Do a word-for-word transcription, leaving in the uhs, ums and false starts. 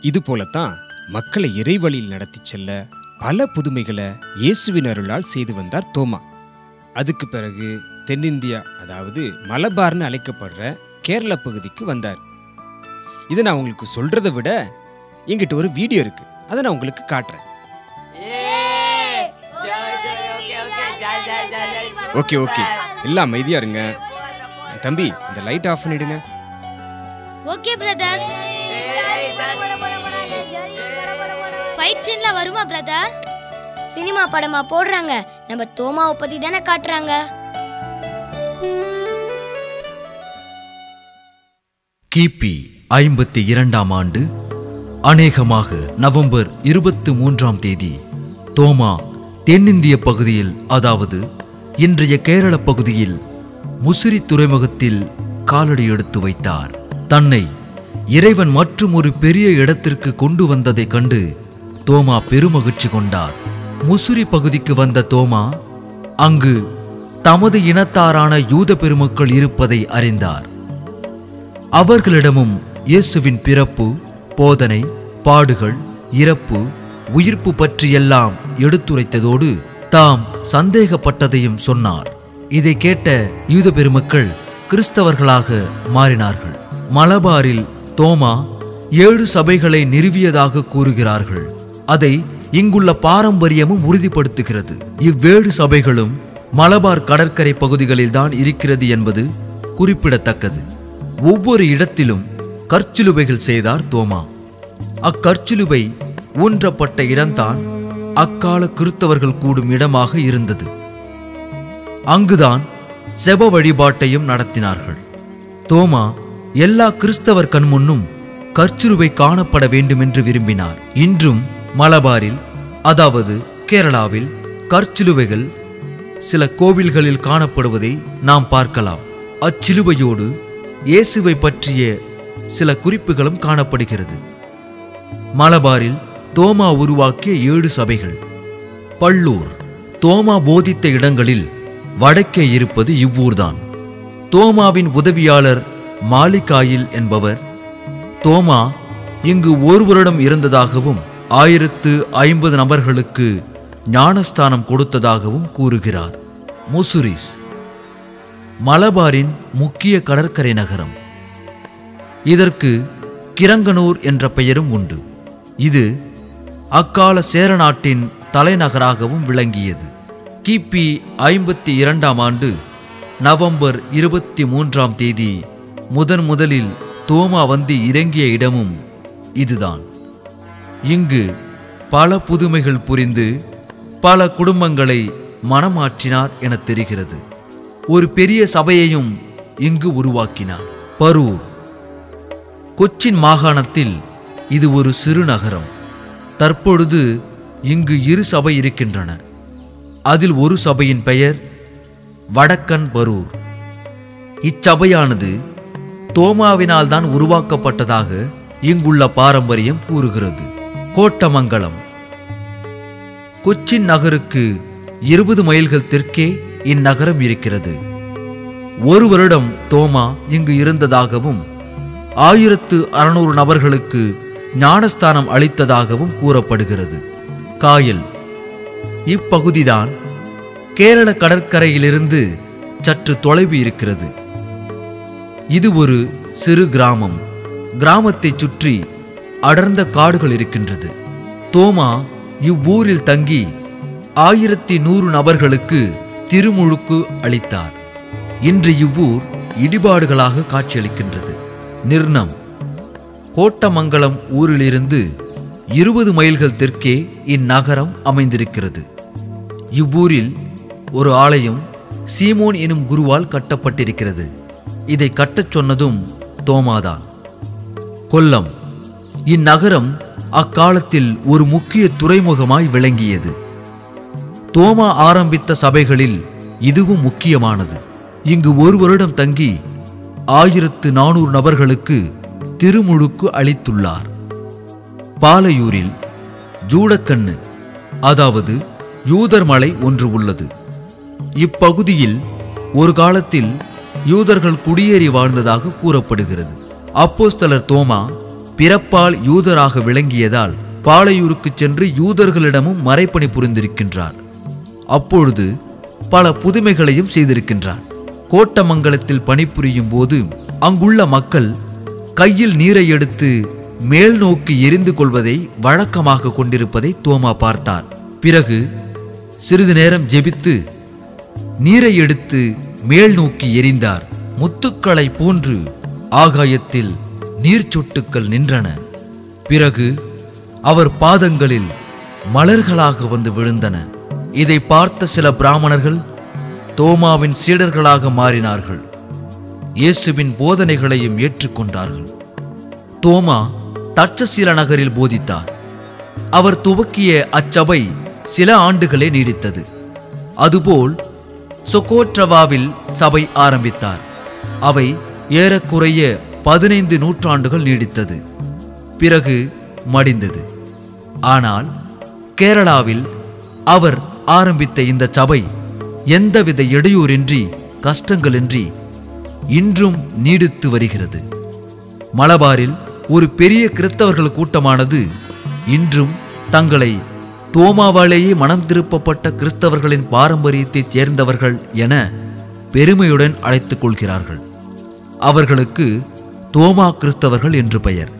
இது போலத்தான் மக்களை இறைவழியில் நடத்தி செல்ல பல புதுமைகளை இயேசுவின் அருளால் செய்து வந்தார் தோமா. அதுக்கு பிறகு தென்னிந்தியா, அதாவது மலபார்னு அழைக்கப்படுற கேரள பகுதிக்கு வந்தார். இதை நான் உங்களுக்கு சொல்றதை விட என்கிட்ட ஒரு வீடியோ இருக்கு, அதை நான் உங்களுக்கு காட்டுறேன். ஓகே ஓகே எல்லாம் அமைதியா இருங்க. தம்பி, இந்த லைட் ஆஃப் பண்ணிடுங்க. Okay brother. ஃபைட் சீன்ல வருமா பிரதர்? சினிமா படமா போடுறாங்க, நம்ம தோமாவை பத்தி தானே காட்டுறாங்க. கிபி ஐம்பத்தி இரண்டாம் ஆண்டு அநேகமாக நவம்பர் இருபத்தி மூன்றாம் தேதி தோமா தென்னிந்திய பகுதியில், அதாவது இன்றைய கேரள பகுதியில் முசிறி துறைமுகத்தில் காலடி எடுத்து வைத்தார். தன்னை இறைவன் மற்றும் ஒரு பெரிய இடத்திற்கு கொண்டு வந்ததை கண்டு தோமா பெருமகிழ்ச்சி கொண்டார். முசிறி பகுதிக்கு வந்த தோமா அங்கு தமது இனத்தாரான யூத பெருமக்கள் இருப்பதை அறிந்தார். அவர்களிடமும் இயேசுவின் பிறப்பு, போதனை, பாடுகள், இறப்பு, உயிர்ப்பு பற்றியெல்லாம் எடுத்துரைத்ததோடு தாம் சந்தேகப்பட்டதையும் சொன்னார். இதை கேட்ட யூத பெருமக்கள் கிறிஸ்தவர்களாக மாறினார்கள். மலபாரில் தோமா ஏழு சபைகளை நிறுவியதாக கூறுகிறார்கள். அதை இங்குள்ள பாரம்பரியமும் உறுதிப்படுத்துகிறது. இவ்வேழு சபைகளும் மலபார் கடற்கரை பகுதிகளில்தான் இருக்கிறது என்பது குறிப்பிடத்தக்கது. ஒவ்வொரு இடத்திலும் கற்சிலுவைகள் செய்தார் தோமா. அக்கற்சிலுவை ஊன்றப்பட்ட இடம்தான் அக்கால கிறிஸ்தவர்கள் கூடும் இடமாக இருந்தது. அங்குதான் செப வழிபாட்டையும் நடத்தினார்கள். தோமா எல்லா கிறிஸ்தவர் கண்முன்னும் கற்சிலுவை காணப்பட வேண்டும் என்று விரும்பினார். இன்றும் மலபாரில், அதாவது கேரளாவில், கற்சிலுவைகள் சில கோவில்களில் காணப்படுவதை நாம் பார்க்கலாம். அச்சிலுவையோடு இயேசுவை பற்றிய சில குறிப்புகளும் காணப்படுகிறது. மலபாரில் தோமா உருவாக்கிய ஏழு சபைகள். பள்ளூர் தோமா போதித்த இடங்களில் வடக்கே இருப்பது இவ்வூர்தான். தோமாவின் உதவியாளர் மாலிகாயில் என்பவர் தோமா இங்கு ஒரு வருடம் இருந்ததாகவும் ஆயிரத்து ஐம்பது நபர்களுக்கு ஞானஸ்தானம் கொடுத்ததாகவும் கூறுகிறார். முசுரிஸ் மலபாரின் முக்கிய கடற்கரை நகரம். இதற்கு கிரங்கனூர் என்ற பெயரும் உண்டு. இது அக்கால சேர நாட்டின் தலைநகராகவும் விளங்கியது. கிபி ஐம்பத்தி இரண்டாம் ஆண்டு நவம்பர் இருபத்தி மூன்றாம் தேதி முதன் முதலில் தோமா வந்து இறங்கிய இடமும் இதுதான். இங்கு பல புதுமைகள் புரிந்து பல குடும்பங்களை மனமாற்றினார் என தெரிகிறது. ஒரு பெரிய சபையையும் இங்கு உருவாக்கினார். பரூர் கொச்சின் மாகாணத்தில் இது ஒரு சிறு நகரம். தற்பொழுது இங்கு இரு சபை இருக்கின்றன. அதில் ஒரு சபையின் பெயர் வடக்கன் பரூர். இச்சபையானது தோமாவினால் தான் உருவாக்கப்பட்டதாக இங்குள்ள பாரம்பரியம் கூறுகிறது. கோட்டமங்கலம் கொச்சின் நகருக்கு இருபது மைல்கள் தெற்கே இந்நகரம் இருக்கிறது. ஒரு வருடம் தோமா இங்கு இருந்ததாகவும் ஆயிரத்து அறுநூறு நபர்களுக்கு ஞானஸ்தானம் அளித்ததாகவும் கூறப்படுகிறது. காயல் இப்பகுதிதான் கேரள கடற்கரையிலிருந்து சற்று தொலைவு இருக்கிறது. இது ஒரு சிறு கிராமம். கிராமத்தை சுற்றி அடர்ந்த காடுகள் இருக்கின்றது. தோமா இவ்வூரில் தங்கி ஆயிரத்தி நூறு நபர்களுக்கு திருமுழுக்கு அளித்தார். இன்று இவ்வூர் இடிபாடுகளாக காட்சியளிக்கின்றது. நிர்ணம் கோட்டமங்கலம் ஊரிலிருந்து இருபது மைல்கள் தெற்கே இந்நகரம் அமைந்திருக்கிறது. இவ்வூரில் ஒரு ஆலயம் சீமோன் எனும் குருவால் கட்டப்பட்டிருக்கிறது. இதை கட்டச் சொன்னதும் தோமாதான். கொல்லம் இந்நகரம் அக்காலத்தில் ஒரு முக்கிய துறைமுகமாய் விளங்கியது. தோமா ஆரம்பித்த சபைகளில் இதுவும் முக்கியமானது. இங்கு ஒரு வருடம் தங்கி ஆயிரத்து நானூறு நபர்களுக்கு திருமுழுக்கு அளித்துள்ளார். பாலையூரில் ஜூடக்கண்ணு, அதாவது யூதர் மலை ஒன்று உள்ளது. இப்பகுதியில் ஒரு காலத்தில் யூதர்கள் குடியேறி வாழ்ந்ததாக கூறப்படுகிறது. அப்போஸ்தலர் தோமா பிறப்பால் யூதராக விளங்கியதால் பாலையூருக்கு சென்று யூதர்களிடமும் மறைப்பணி புரிந்திருக்கின்றார். அப்பொழுது பல புதுமைகளையும் செய்திருக்கின்றார். கோட்டமங்கலத்தில் பணிபுரியும் போது அங்குள்ள மக்கள் கையில் நீரை எடுத்து மேல் நோக்கி எரிந்து கொள்வதை வழக்கமாக கொண்டிருப்பதை தோமா பார்த்தார். பிறகு சிறிது நேரம் ஜெபித்து நீரை எடுத்து மேல் நோக்கி எரிந்தார். முத்துக்களை போன்று ஆகாயத்தில் நீர் சொட்டுக்கள் நின்றன. பிறகு அவர் பாதங்களில் மலர்களாக வந்து விழுந்தன. இதை பார்த்த சில பிராமணர்கள் தோமாவின் சீடர்களாக மாறினார்கள். இயேசுவின் போதனைகளையும் ஏற்றுக்கொண்டார்கள். தோமா தட்சசீல நகரில் போதித்தார். அவர் துவக்கிய அச்சபை சில ஆண்டுகளே நீடித்தது. அதுபோல் சொகோட்ரவாவில் சபை ஆரம்பித்தார். அவை ஏறக்குறைய பதினைந்து நூற்றாண்டுகள் நீடித்தது. பிறகு மடிந்தது. ஆனால் கேரளாவில் அவர் ஆரம்பித்த இந்த சபை எந்தவித இடையூறின்றி கஷ்டங்களின்றி இன்றும் நீடித்து வருகிறது. மலபாரில் ஒரு பெரிய கிறிஸ்தவர்கள் கூட்டமானது இன்றும் தங்களை தோமாவாலேயே மனம் திருப்பப்பட்ட கிறிஸ்தவர்களின் பாரம்பரியத்தைச் சேர்ந்தவர்கள் என பெருமையுடன் அழைத்துக் கொள்கிறார்கள். அவர்களுக்கு தோமா கிறிஸ்தவர்கள் என்று பெயர்.